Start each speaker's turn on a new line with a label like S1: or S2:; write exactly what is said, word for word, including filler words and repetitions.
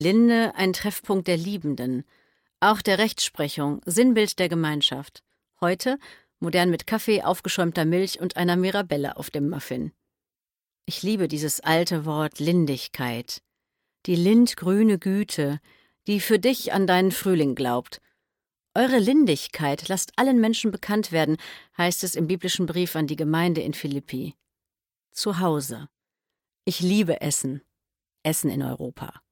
S1: Linde ein Treffpunkt der Liebenden, auch der Rechtsprechung, Sinnbild der Gemeinschaft. Heute modern mit Kaffee, aufgeschäumter Milch und einer Mirabelle auf dem Muffin. Ich liebe dieses alte Wort Lindigkeit. Die lindgrüne Güte, die für dich an deinen Frühling glaubt. Eure Lindigkeit lasst allen Menschen bekannt werden, heißt es im biblischen Brief an die Gemeinde in Philippi. Zu Hause. Ich liebe Essen. Essen in Europa.